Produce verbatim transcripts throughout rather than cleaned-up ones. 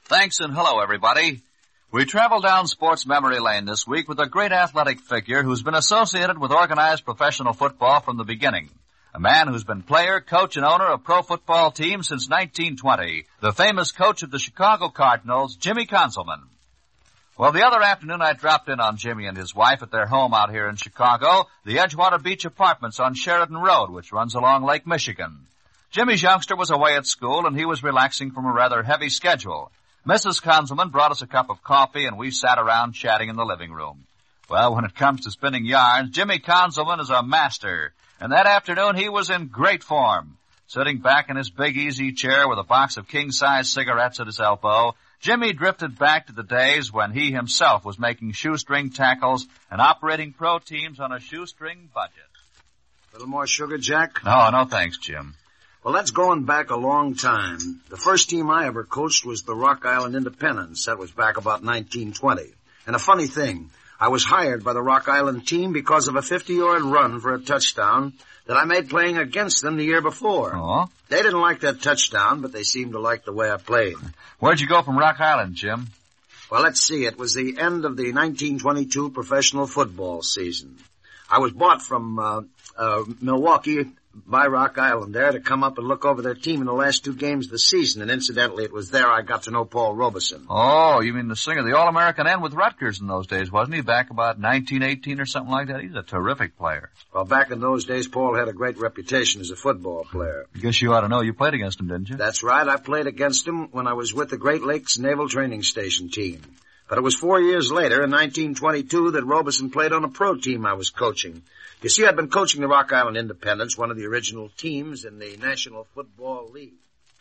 Thanks and hello, everybody. We travel down sports memory lane this week with a great athletic figure who's been associated with organized professional football from the beginning. A man who's been player, coach, and owner of pro football teams since nineteen twenty. The famous coach of the Chicago Cardinals, Jimmy Conzelman. Well, the other afternoon I dropped in on Jimmy and his wife at their home out here in Chicago, the Edgewater Beach Apartments on Sheridan Road, which runs along Lake Michigan. Jimmy's youngster was away at school, and he was relaxing from a rather heavy schedule. Missus Conzelman brought us a cup of coffee, and we sat around chatting in the living room. Well, when it comes to spinning yarns, Jimmy Conzelman is a master, and that afternoon he was in great form. Sitting back in his big easy chair with a box of king-size cigarettes at his elbow, Jimmy drifted back to the days when he himself was making shoestring tackles and operating pro teams on a shoestring budget. A little more sugar, Jack? No, no thanks, Jim. Well, that's going back a long time. The first team I ever coached was the Rock Island Independents. That was back about nineteen twenty. And a funny thing, I was hired by the Rock Island team because of a fifty-yard run for a touchdown that I made playing against them the year before. Oh? They didn't like that touchdown, but they seemed to like the way I played. Where'd you go from Rock Island, Jim? Well, let's see. It was the end of the nineteen twenty-two professional football season. I was bought from uh, uh, Milwaukee by Rock Island there to come up and look over their team in the last two games of the season. And incidentally, it was there I got to know Paul Robeson. Oh, you mean the singer, the All-American end with Rutgers in those days, wasn't he? Back about nineteen eighteen or something like that? He's a terrific player. Well, back in those days, Paul had a great reputation as a football player. I guess you ought to know. You played against him, didn't you? That's right. I played against him when I was with the Great Lakes Naval Training Station team. But it was four years later, in nineteen twenty-two, that Robeson played on a pro team I was coaching. You see, I'd been coaching the Rock Island Independents, one of the original teams in the National Football League.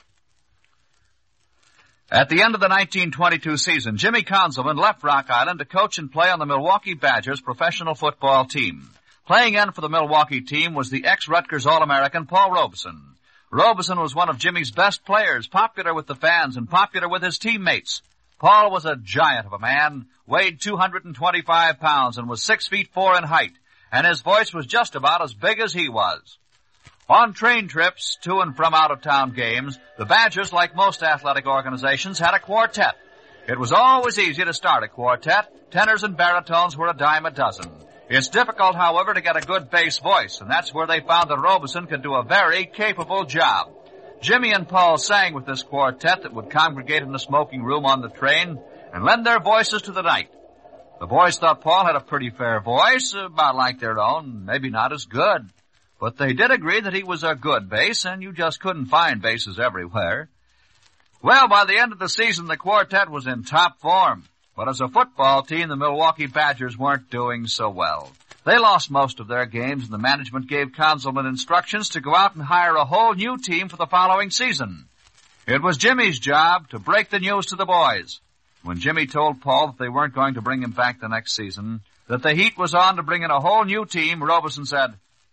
At the end of the nineteen twenty-two season, Jimmy Conzelman left Rock Island to coach and play on the Milwaukee Badgers professional football team. Playing in for the Milwaukee team was the ex-Rutgers All-American Paul Robeson. Robeson was one of Jimmy's best players, popular with the fans and popular with his teammates. Paul was a giant of a man, weighed two hundred twenty-five pounds and was six feet four in height, and his voice was just about as big as he was. On train trips to and from out-of-town games, the Badgers, like most athletic organizations, had a quartet. It was always easy to start a quartet. Tenors and baritones were a dime a dozen. It's difficult, however, to get a good bass voice, and that's where they found that Robeson could do a very capable job. Jimmy and Paul sang with this quartet that would congregate in the smoking room on the train and lend their voices to the night. The boys thought Paul had a pretty fair voice, about like their own, maybe not as good. But they did agree that he was a good bass, and you just couldn't find basses everywhere. Well, by the end of the season, the quartet was in top form. But as a football team, the Milwaukee Badgers weren't doing so well. They lost most of their games, and the management gave Conzelman instructions to go out and hire a whole new team for the following season. It was Jimmy's job to break the news to the boys. When Jimmy told Paul that they weren't going to bring him back the next season, that the heat was on to bring in a whole new team, Robeson said,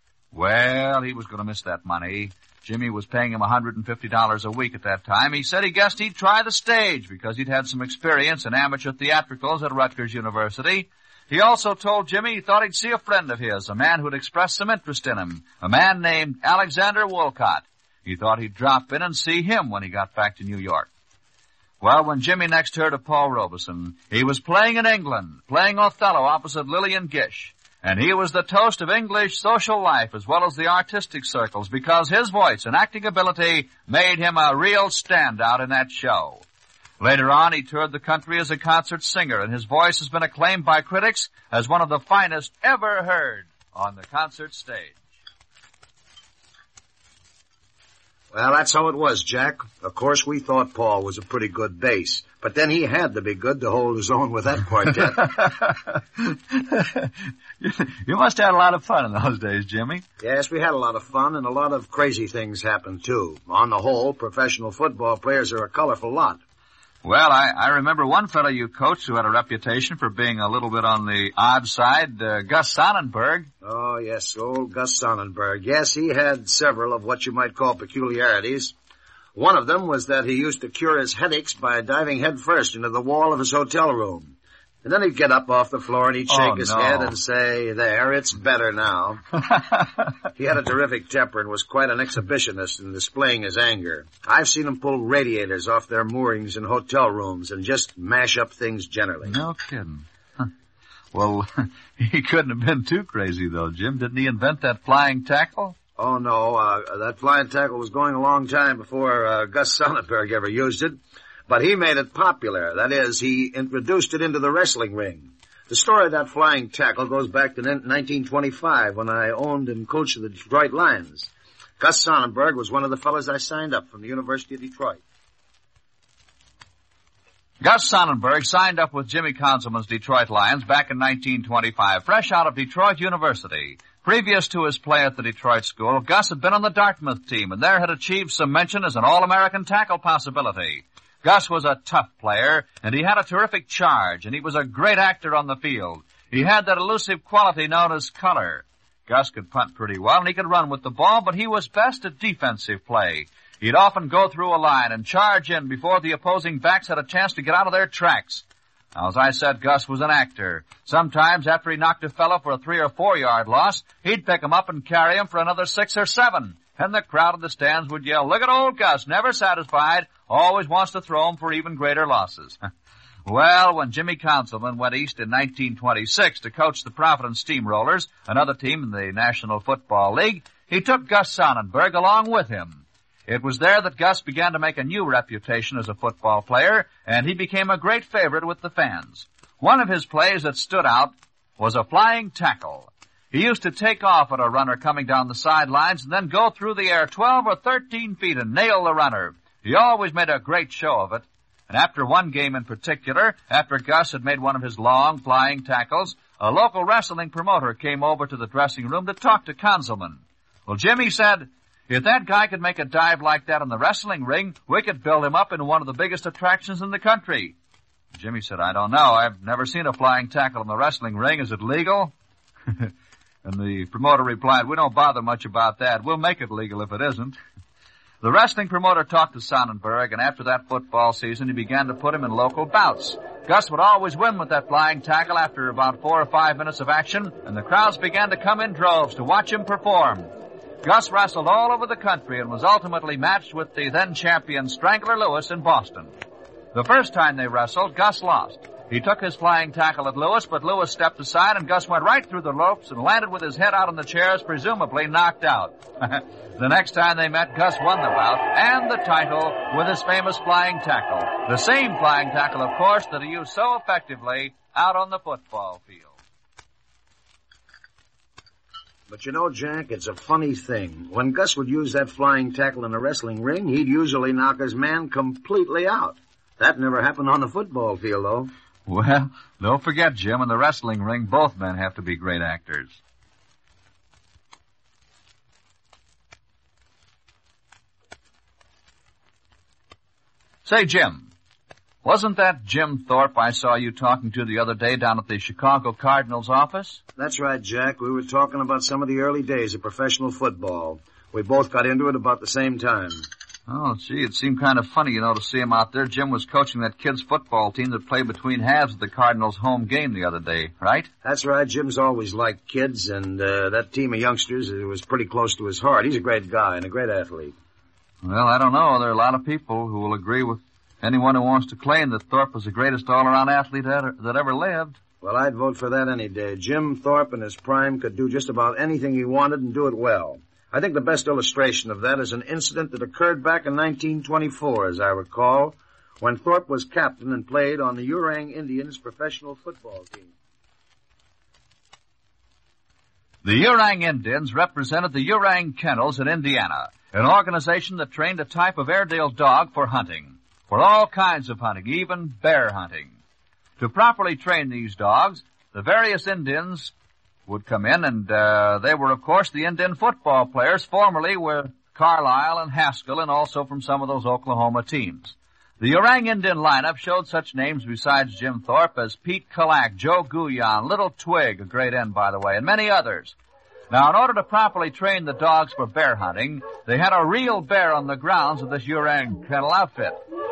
well, he was going to miss that money. Jimmy was paying him one hundred fifty dollars a week at that time. He said he guessed he'd try the stage because he'd had some experience in amateur theatricals at Rutgers University. He also told Jimmy he thought he'd see a friend of his, a man who'd expressed some interest in him, a man named Alexander Wolcott. He thought he'd drop in and see him when he got back to New York. Well, when Jimmy next heard of Paul Robeson, he was playing in England, playing Othello opposite Lillian Gish. And he was the toast of English social life as well as the artistic circles because his voice and acting ability made him a real standout in that show. Later on, he toured the country as a concert singer, and his voice has been acclaimed by critics as one of the finest ever heard on the concert stage. Well, that's how it was, Jack. Of course, we thought Paul was a pretty good bass, but then he had to be good to hold his own with that quartet. You must have had a lot of fun in those days, Jimmy. Yes, we had a lot of fun, and a lot of crazy things happened, too. On the whole, professional football players are a colorful lot. Well, I, I remember one fellow you coached who had a reputation for being a little bit on the odd side, uh, Gus Sonnenberg. Oh, yes, old Gus Sonnenberg. Yes, he had several of what you might call peculiarities. One of them was that he used to cure his headaches by diving headfirst into the wall of his hotel room. And then he'd get up off the floor and he'd shake oh, his no. head and say, there, it's better now. He had a terrific temper and was quite an exhibitionist in displaying his anger. I've seen him pull radiators off their moorings in hotel rooms and just mash up things generally. No kidding. Huh. Well, he couldn't have been too crazy, though, Jim. Didn't he invent that flying tackle? Oh, no. Uh, that flying tackle was going a long time before uh, Gus Sonnenberg ever used it. But he made it popular. That is, he introduced it into the wrestling ring. The story of that flying tackle goes back to nineteen twenty-five when I owned and coached the Detroit Lions. Gus Sonnenberg was one of the fellows I signed up from the University of Detroit. Gus Sonnenberg signed up with Jimmy Conzelman's Detroit Lions back in nineteen twenty-five, fresh out of Detroit University. Previous to his play at the Detroit school, Gus had been on the Dartmouth team and there had achieved some mention as an All-American tackle possibility. Gus was a tough player, and he had a terrific charge, and he was a great actor on the field. He had that elusive quality known as color. Gus could punt pretty well, and he could run with the ball, but he was best at defensive play. He'd often go through a line and charge in before the opposing backs had a chance to get out of their tracks. Now, as I said, Gus was an actor. Sometimes, after he knocked a fellow for a three- or four-yard loss, he'd pick him up and carry him for another six or seven. And the crowd in the stands would yell, look at old Gus, never satisfied, always wants to throw him for even greater losses. Well, when Jimmy Conzelman went east in nineteen twenty-six to coach the Providence Steamrollers, another team in the National Football League, he took Gus Sonnenberg along with him. It was there that Gus began to make a new reputation as a football player, and he became a great favorite with the fans. One of his plays that stood out was a flying tackle. He used to take off at a runner coming down the sidelines and then go through the air twelve or thirteen feet and nail the runner. He always made a great show of it. And after one game in particular, after Gus had made one of his long flying tackles, a local wrestling promoter came over to the dressing room to talk to Conzelman. Well, Jimmy said, if that guy could make a dive like that in the wrestling ring, we could build him up into one of the biggest attractions in the country. Jimmy said, I don't know. I've never seen a flying tackle in the wrestling ring. Is it legal? And the promoter replied, we don't bother much about that. We'll make it legal if it isn't. The wrestling promoter talked to Sonnenberg, and after that football season, he began to put him in local bouts. Gus would always win with that flying tackle after about four or five minutes of action, and the crowds began to come in droves to watch him perform. Gus wrestled all over the country and was ultimately matched with the then-champion Strangler Lewis in Boston. The first time they wrestled, Gus lost. He took his flying tackle at Lewis, but Lewis stepped aside and Gus went right through the ropes and landed with his head out on the chairs, presumably knocked out. The next time they met, Gus won the bout and the title with his famous flying tackle. The same flying tackle, of course, that he used so effectively out on the football field. But you know, Jack, it's a funny thing. When Gus would use that flying tackle in a wrestling ring, he'd usually knock his man completely out. That never happened on the football field, though. Well, don't forget, Jim, in the wrestling ring, both men have to be great actors. Say, Jim, wasn't that Jim Thorpe I saw you talking to the other day down at the Chicago Cardinals office? That's right, Jack. We were talking about some of the early days of professional football. We both got into it about the same time. Oh, gee, it seemed kind of funny, you know, to see him out there. Jim was coaching that kids' football team that played between halves of the Cardinals' home game the other day, right? That's right. Jim's always liked kids, and uh, that team of youngsters it was pretty close to his heart. He's a great guy and a great athlete. Well, I don't know. There are a lot of people who will agree with anyone who wants to claim that Thorpe was the greatest all-around athlete that, that ever lived. Well, I'd vote for that any day. Jim Thorpe in his prime could do just about anything he wanted and do it well. I think the best illustration of that is an incident that occurred back in nineteen twenty-four, as I recall, when Thorpe was captain and played on the Urang Indians professional football team. The Urang Indians represented the Urang Kennels in Indiana, an organization that trained a type of Airedale dog for hunting, for all kinds of hunting, even bear hunting. To properly train these dogs, the various Indians would come in, and uh, they were, of course, the Indian football players. Formerly were Carlisle and Haskell, and also from some of those Oklahoma teams. The Urang Indian lineup showed such names besides Jim Thorpe as Pete Kalak, Joe Guyon, Little Twig, a great end, by the way, and many others. Now, in order to properly train the dogs for bear hunting, they had a real bear on the grounds of this Urang kennel outfit.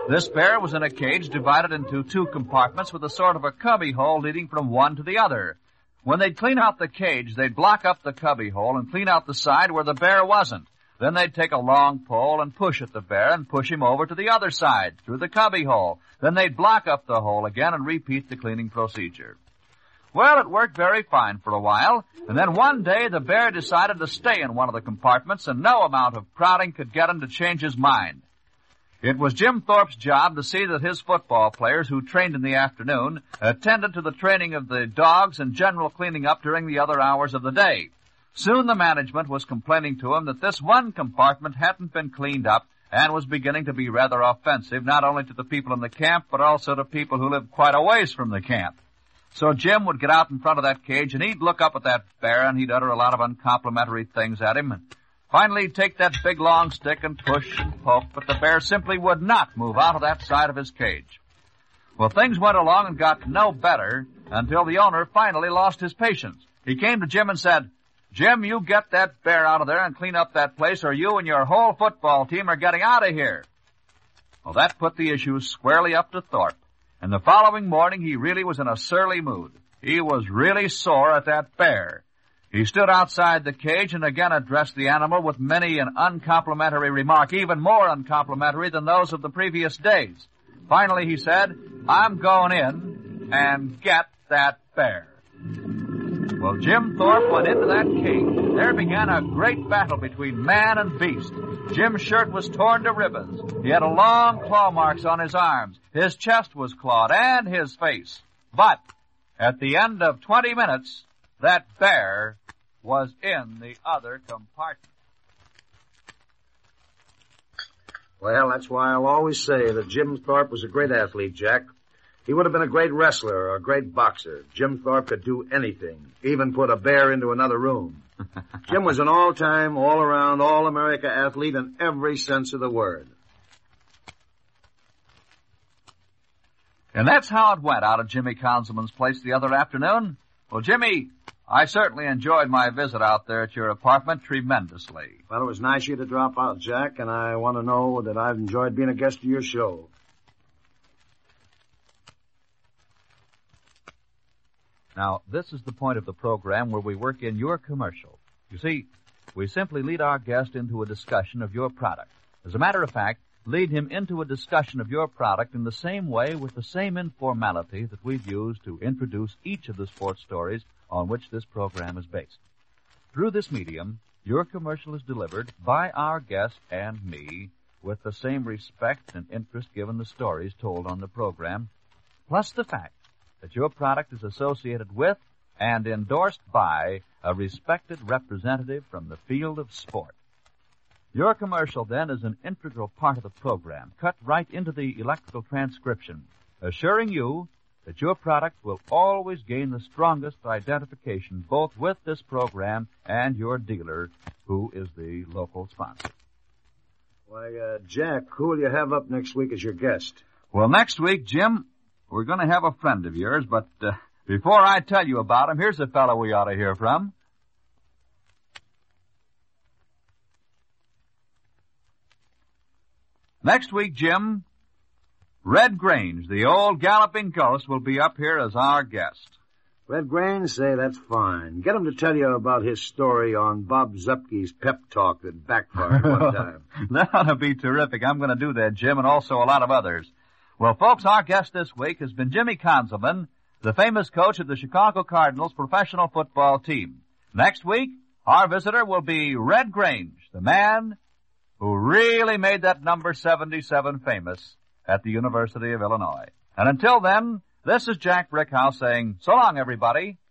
This bear was in a cage divided into two compartments with a sort of a cubby hole leading from one to the other. When they'd clean out the cage, they'd block up the cubby hole and clean out the side where the bear wasn't. Then they'd take a long pole and push at the bear and push him over to the other side through the cubby hole. Then they'd block up the hole again and repeat the cleaning procedure. Well, it worked very fine for a while, and then one day the bear decided to stay in one of the compartments, and no amount of prodding could get him to change his mind. It was Jim Thorpe's job to see that his football players, who trained in the afternoon, attended to the training of the dogs and general cleaning up during the other hours of the day. Soon the management was complaining to him that this one compartment hadn't been cleaned up and was beginning to be rather offensive, not only to the people in the camp, but also to people who lived quite a ways from the camp. So Jim would get out in front of that cage, and he'd look up at that bear, and he'd utter a lot of uncomplimentary things at him. And finally, he'd take that big long stick and push and poke, but the bear simply would not move out of that side of his cage. Well, things went along and got no better until the owner finally lost his patience. He came to Jim and said, "Jim, you get that bear out of there and clean up that place, or you and your whole football team are getting out of here." Well, that put the issue squarely up to Thorpe. And the following morning, he really was in a surly mood. He was really sore at that bear. He stood outside the cage and again addressed the animal with many an uncomplimentary remark, even more uncomplimentary than those of the previous days. Finally, he said, "I'm going in and get that bear." Well, Jim Thorpe went into that cage. There began a great battle between man and beast. Jim's shirt was torn to ribbons. He had a long claw marks on his arms. His chest was clawed and his face. But at the end of twenty minutes, that bear was in the other compartment. Well, that's why I'll always say that Jim Thorpe was a great athlete, Jack. He would have been a great wrestler or a great boxer. Jim Thorpe could do anything, even put a bear into another room. Jim was an all-time, all-around, all-America athlete in every sense of the word. And that's how it went out at Jimmy Conzelman's place the other afternoon. Well, Jimmy, I certainly enjoyed my visit out there at your apartment tremendously. Well, it was nice of you to drop out, Jack, and I want to know that I've enjoyed being a guest of your show. Now, this is the point of the program where we work in your commercial. You see, we simply lead our guest into a discussion of your product. As a matter of fact, lead him into a discussion of your product in the same way with the same informality that we've used to introduce each of the sports stories on which this program is based. Through this medium, your commercial is delivered by our guest and me with the same respect and interest given the stories told on the program, plus the fact that your product is associated with and endorsed by a respected representative from the field of sport. Your commercial, then, is an integral part of the program, cut right into the electrical transcription, assuring you that your product will always gain the strongest identification both with this program and your dealer, who is the local sponsor. Why, uh, Jack, who will you have up next week as your guest? Well, next week, Jim, we're going to have a friend of yours, but uh, before I tell you about him, here's a fellow we ought to hear from. Next week, Jim, Red Grange, the old galloping ghost, will be up here as our guest. Red Grange? Say, that's fine. Get him to tell you about his story on Bob Zupke's pep talk that backfired one time. That ought to be terrific. I'm going to do that, Jim, and also a lot of others. Well, folks, our guest this week has been Jimmy Conzelman, the famous coach of the Chicago Cardinals professional football team. Next week, our visitor will be Red Grange, the man who really made that number seventy-seven famous at the University of Illinois. And until then, this is Jack Brickhouse saying, so long, everybody.